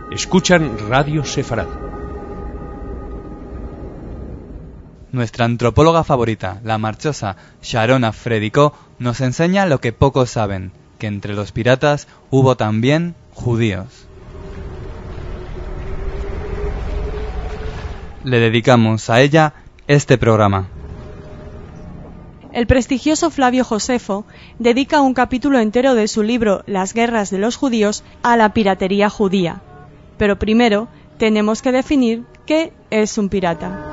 Escuchan Radio Sefarad. Nuestra antropóloga favorita, la marchosa Sharon Afrediko, nos enseña lo que pocos saben, que entre los piratas hubo también judíos. Le dedicamos a ella este programa. El prestigioso Flavio Josefo dedica un capítulo entero de su libro Las guerras de los judíos a la piratería judía. Pero primero tenemos que definir qué es un pirata.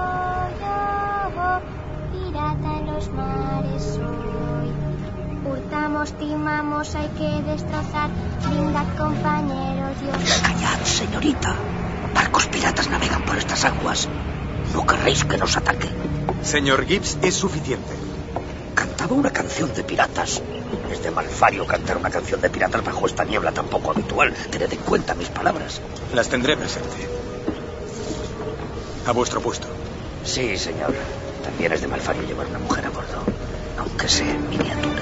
Pirata en los mares soy. Hurtamos, timamos, hay que destrozar. Brindad, compañeros, Dios. Callad, señorita. Barcos piratas navegan por estas aguas. ¿No querréis que nos ataque? Señor Gibbs, es suficiente. Cantaba una canción de piratas. Es de malfario cantar una canción de piratas bajo esta niebla tan poco habitual. Tened en cuenta mis palabras. Las tendré presente. A vuestro puesto. Sí, señor. También es de malfario llevar una mujer a bordo, aunque sea en miniatura.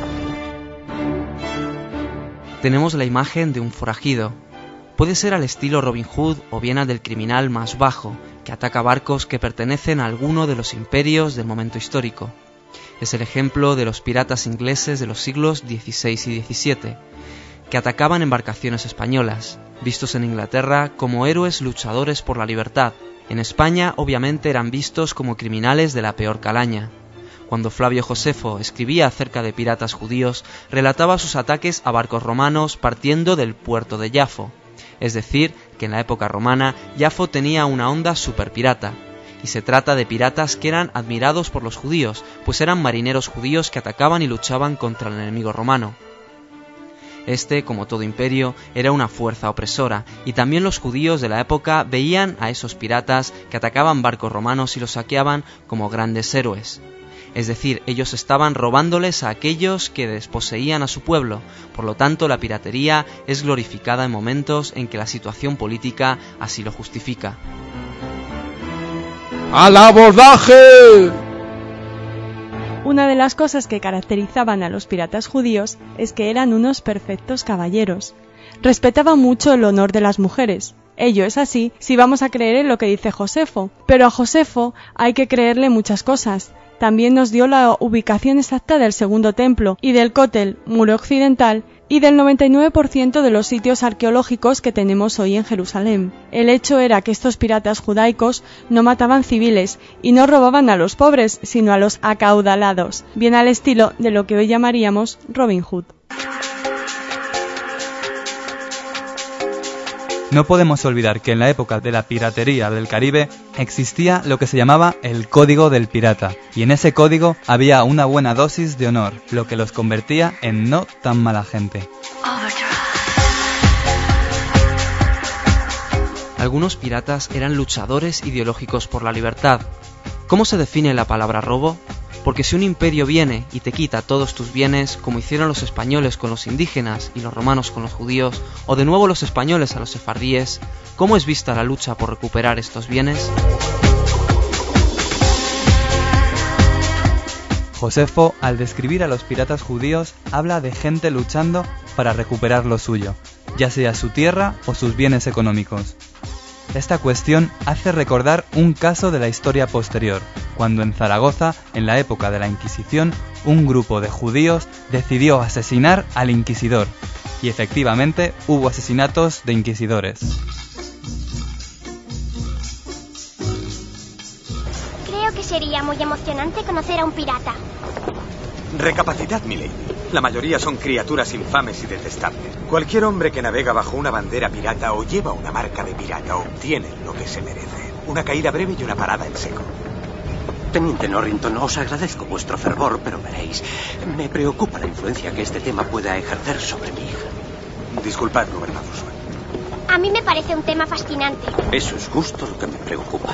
Tenemos la imagen de un forajido. Puede ser al estilo Robin Hood o bien al del criminal más bajo, que ataca barcos que pertenecen a alguno de los imperios del momento histórico. Es el ejemplo de los piratas ingleses de los siglos XVI y XVII, que atacaban embarcaciones españolas, vistos en Inglaterra como héroes luchadores por la libertad. En España, obviamente, eran vistos como criminales de la peor calaña. Cuando Flavio Josefo escribía acerca de piratas judíos, relataba sus ataques a barcos romanos partiendo del puerto de Jafo. Es decir, que en la época romana, Jafo tenía una onda superpirata. Y se trata de piratas que eran admirados por los judíos, pues eran marineros judíos que atacaban y luchaban contra el enemigo romano. Este, como todo imperio, era una fuerza opresora, y también los judíos de la época veían a esos piratas que atacaban barcos romanos y los saqueaban como grandes héroes. Es decir, ellos estaban robándoles a aquellos que desposeían a su pueblo. Por lo tanto, la piratería es glorificada en momentos en que la situación política así lo justifica. ¡Al abordaje! Una de las cosas que caracterizaban a los piratas judíos es que eran unos perfectos caballeros. Respetaban mucho el honor de las mujeres. Ello es así si vamos a creer en lo que dice Josefo. Pero a Josefo hay que creerle muchas cosas. También nos dio la ubicación exacta del segundo templo y del Kotel, muro occidental, y del 99% de los sitios arqueológicos que tenemos hoy en Jerusalén. El hecho era que estos piratas judaicos no mataban civiles y no robaban a los pobres, sino a los acaudalados, bien al estilo de lo que hoy llamaríamos Robin Hood. No podemos olvidar que en la época de la piratería del Caribe existía lo que se llamaba el Código del Pirata, y en ese código había una buena dosis de honor, lo que los convertía en no tan mala gente. Algunos piratas eran luchadores ideológicos por la libertad. ¿Cómo se define la palabra robo? Porque si un imperio viene y te quita todos tus bienes, como hicieron los españoles con los indígenas y los romanos con los judíos, o de nuevo los españoles a los sefardíes, ¿cómo es vista la lucha por recuperar estos bienes? Josefo, al describir a los piratas judíos, habla de gente luchando para recuperar lo suyo, ya sea su tierra o sus bienes económicos. Esta cuestión hace recordar un caso de la historia posterior, cuando en Zaragoza, en la época de la Inquisición, un grupo de judíos decidió asesinar al inquisidor, y efectivamente hubo asesinatos de inquisidores. Creo que sería muy emocionante conocer a un pirata. Recapacitad, milady. La mayoría son criaturas infames y detestables. Cualquier hombre que navega bajo una bandera pirata o lleva una marca de pirata obtiene lo que se merece. Una caída breve y una parada en seco. Teniente Norrington, os agradezco vuestro fervor, pero veréis, me preocupa la influencia que este tema pueda ejercer sobre mi hija. Disculpad, gobernador Swan. A mí me parece un tema fascinante. Eso es justo lo que me preocupa.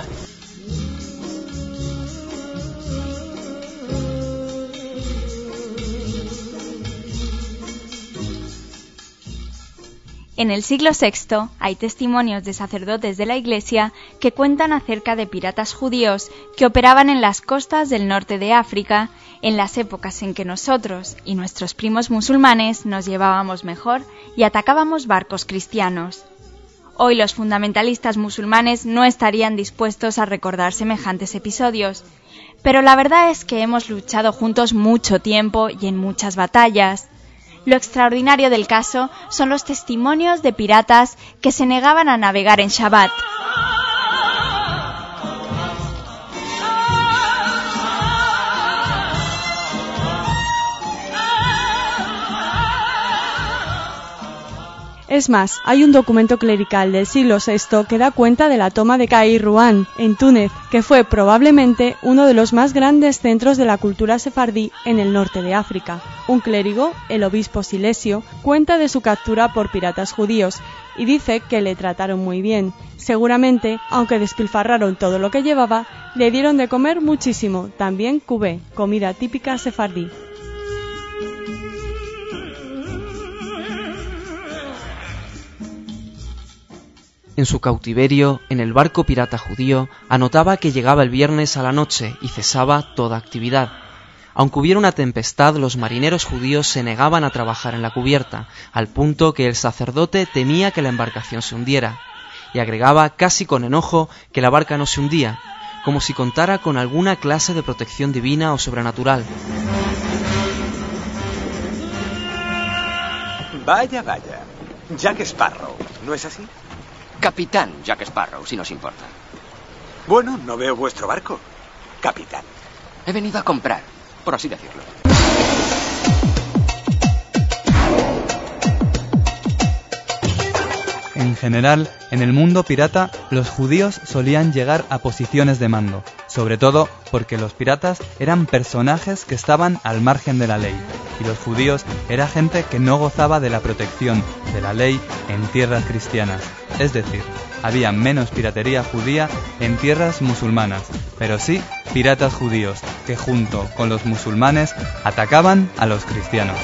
En el siglo VI hay testimonios de sacerdotes de la Iglesia que cuentan acerca de piratas judíos que operaban en las costas del norte de África en las épocas en que nosotros y nuestros primos musulmanes nos llevábamos mejor y atacábamos barcos cristianos. Hoy los fundamentalistas musulmanes no estarían dispuestos a recordar semejantes episodios, pero la verdad es que hemos luchado juntos mucho tiempo y en muchas batallas. Lo extraordinario del caso son los testimonios de piratas que se negaban a navegar en Shabbat. Es más, hay un documento clerical del siglo VI que da cuenta de la toma de Kairouan, en Túnez, que fue probablemente uno de los más grandes centros de la cultura sefardí en el norte de África. Un clérigo, el obispo Silesio, cuenta de su captura por piratas judíos y dice que le trataron muy bien. Seguramente, aunque despilfarraron todo lo que llevaba, le dieron de comer muchísimo, también cubé, comida típica sefardí. En su cautiverio, en el barco pirata judío, anotaba que llegaba el viernes a la noche y cesaba toda actividad. Aunque hubiera una tempestad, los marineros judíos se negaban a trabajar en la cubierta, al punto que el sacerdote temía que la embarcación se hundiera, y agregaba casi con enojo que la barca no se hundía, como si contara con alguna clase de protección divina o sobrenatural. Vaya, vaya. Jack Sparrow, ¿no es así? Capitán Jack Sparrow, si nos importa. Bueno, no veo vuestro barco, capitán. He venido a comprar, por así decirlo. En general, en el mundo pirata, los judíos solían llegar a posiciones de mando, sobre todo porque los piratas eran personajes que estaban al margen de la ley, y los judíos era gente que no gozaba de la protección de la ley en tierras cristianas. Es decir, había menos piratería judía en tierras musulmanas, pero sí piratas judíos, que junto con los musulmanes atacaban a los cristianos.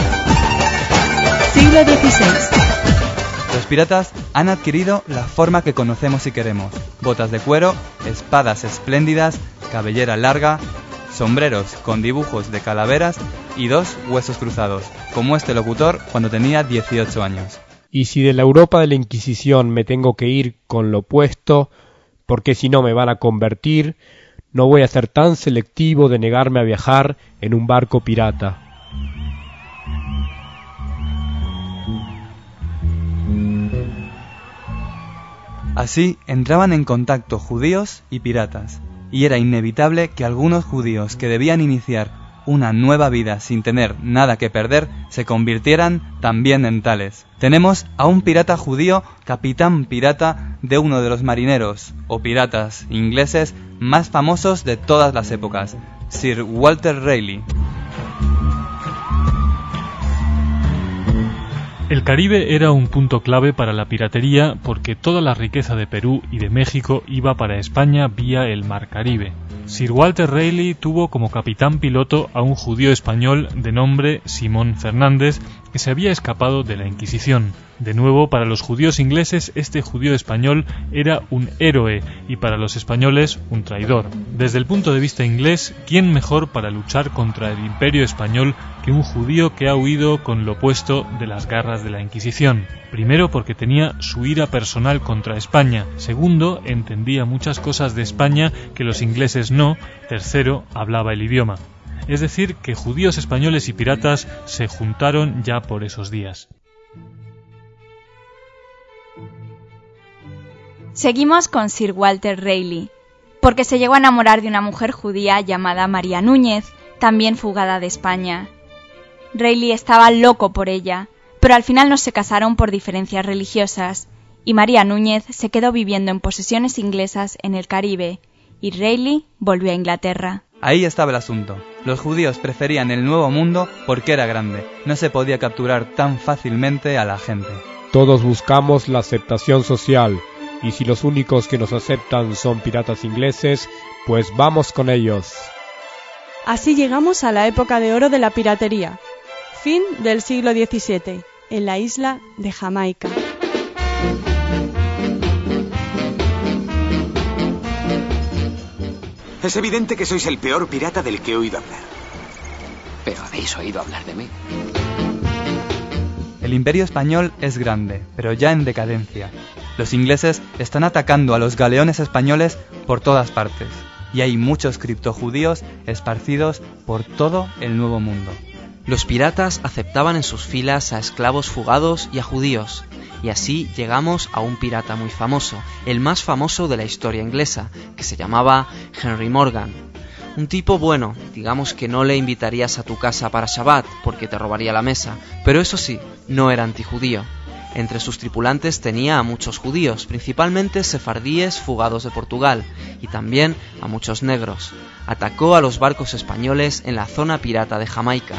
Siglo XVI. Los piratas han adquirido la forma que conocemos y queremos: botas de cuero, espadas espléndidas, cabellera larga, sombreros con dibujos de calaveras y 2 huesos cruzados, como este locutor cuando tenía 18 años. Y si de la Europa de la Inquisición me tengo que ir con lo opuesto, porque si no me van a convertir, no voy a ser tan selectivo de negarme a viajar en un barco pirata. Así entraban en contacto judíos y piratas, y era inevitable que algunos judíos que debían iniciar una nueva vida sin tener nada que perder se convirtieran también en tales. Tenemos a un pirata judío, capitán pirata de uno de los marineros o piratas ingleses más famosos de todas las épocas, Sir Walter Raleigh. El Caribe era un punto clave para la piratería porque toda la riqueza de Perú y de México iba para España vía el Mar Caribe. Sir Walter Raleigh tuvo como capitán piloto a un judío español de nombre Simón Fernández que se había escapado de la Inquisición. De nuevo, para los judíos ingleses, este judío español era un héroe y para los españoles un traidor. Desde el punto de vista inglés, ¿quién mejor para luchar contra el imperio español que un judío que ha huido con lo opuesto de las garras de la Inquisición? Primero, porque tenía su ira personal contra España. Segundo, entendía muchas cosas de España que los ingleses no. Tercero, hablaba el idioma. Es decir, que judíos españoles y piratas se juntaron ya por esos días. Seguimos con Sir Walter Raleigh, porque se llegó a enamorar de una mujer judía llamada María Núñez, también fugada de España. Raleigh estaba loco por ella, pero al final no se casaron por diferencias religiosas, y María Núñez se quedó viviendo en posesiones inglesas en el Caribe, y Raleigh volvió a Inglaterra. Ahí estaba el asunto. Los judíos preferían el Nuevo Mundo porque era grande. No se podía capturar tan fácilmente a la gente. Todos buscamos la aceptación social, y si los únicos que nos aceptan son piratas ingleses, pues vamos con ellos. Así llegamos a la época de oro de la piratería. Fin del siglo XVII, en la isla de Jamaica. Es evidente que sois el peor pirata del que he oído hablar. ¿Pero habéis oído hablar de mí? El imperio español es grande, pero ya en decadencia. Los ingleses están atacando a los galeones españoles por todas partes, y hay muchos criptojudíos esparcidos por todo el Nuevo Mundo. Los piratas aceptaban en sus filas a esclavos fugados y a judíos, y así llegamos a un pirata muy famoso, el más famoso de la historia inglesa, que se llamaba Henry Morgan. Un tipo bueno, digamos que no le invitarías a tu casa para Shabbat porque te robaría la mesa, pero eso sí, no era antijudío. Entre sus tripulantes tenía a muchos judíos, principalmente sefardíes fugados de Portugal, y también a muchos negros. Atacó a los barcos españoles en la zona pirata de Jamaica.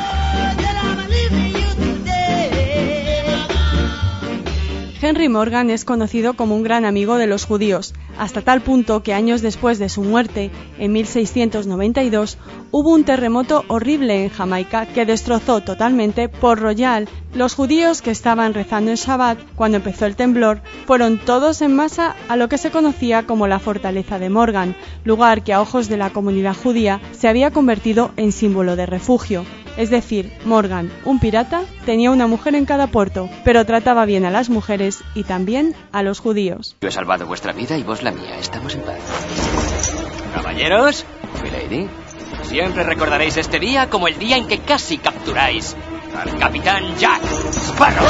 Henry Morgan es conocido como un gran amigo de los judíos, hasta tal punto que años después de su muerte, en 1692, hubo un terremoto horrible en Jamaica que destrozó totalmente Port Royal. Los judíos que estaban rezando en Shabbat cuando empezó el temblor fueron todos en masa a lo que se conocía como la Fortaleza de Morgan, lugar que a ojos de la comunidad judía se había convertido en símbolo de refugio. Es decir, Morgan, un pirata, tenía una mujer en cada puerto, pero trataba bien a las mujeres y también a los judíos. Yo he salvado vuestra vida y vos la mía. Estamos en paz. Caballeros, milady, siempre recordaréis este día como el día en que casi capturáis al capitán Jack Sparrow.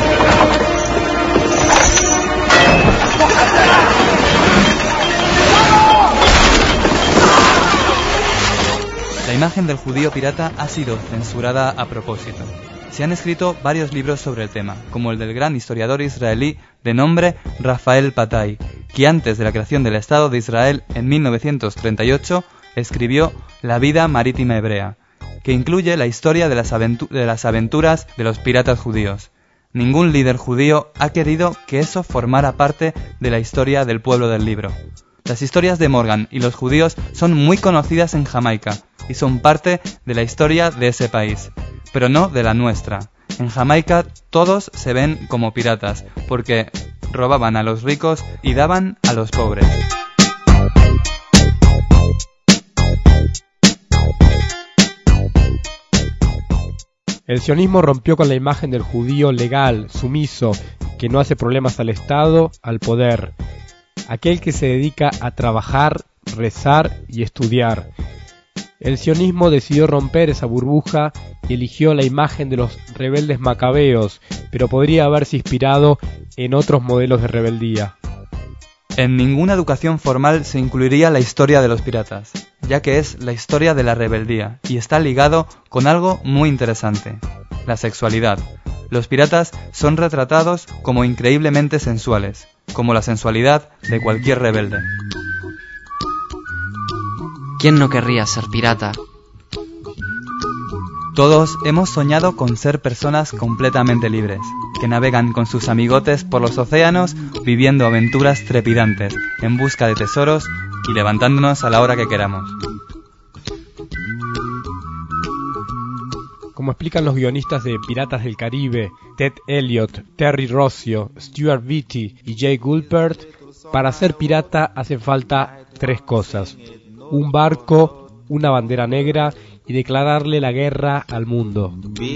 La imagen del judío pirata ha sido censurada a propósito. Se han escrito varios libros sobre el tema, como el del gran historiador israelí de nombre Rafael Patai, que antes de la creación del Estado de Israel en 1938 escribió La vida marítima hebrea, que incluye la historia de las aventuras de los piratas judíos. Ningún líder judío ha querido que eso formara parte de la historia del pueblo del libro. Las historias de Morgan y los judíos son muy conocidas en Jamaica y son parte de la historia de ese país, pero no de la nuestra. En Jamaica todos se ven como piratas porque robaban a los ricos y daban a los pobres. El sionismo rompió con la imagen del judío legal, sumiso, que no hace problemas al Estado, al poder. Aquel que se dedica a trabajar, rezar y estudiar. El sionismo decidió romper esa burbuja y eligió la imagen de los rebeldes macabeos, pero podría haberse inspirado en otros modelos de rebeldía. En ninguna educación formal se incluiría la historia de los piratas, ya que es la historia de la rebeldía y está ligado con algo muy interesante, la sexualidad. Los piratas son retratados como increíblemente sensuales, como la sensualidad de cualquier rebelde. ¿Quién no querría ser pirata? Todos hemos soñado con ser personas completamente libres, que navegan con sus amigotes por los océanos, viviendo aventuras trepidantes, en busca de tesoros y levantándonos a la hora que queramos. Como explican los guionistas de Piratas del Caribe, Ted Elliott, Terry Rossio, Stuart Beattie y Jay Gulpert, para ser pirata hace falta 3 cosas: un barco, una bandera negra y declararle la guerra al mundo.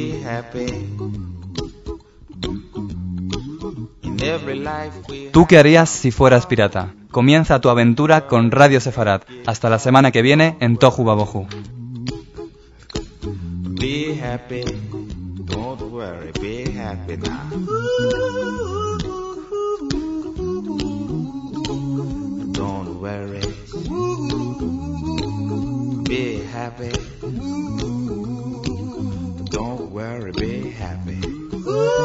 ¿Tú qué harías si fueras pirata? Comienza tu aventura con Radio Sefarad. Hasta la semana que viene en Tohu Babohu. Be happy, don't worry, be happy now. Don't worry, be happy. Don't worry, be happy.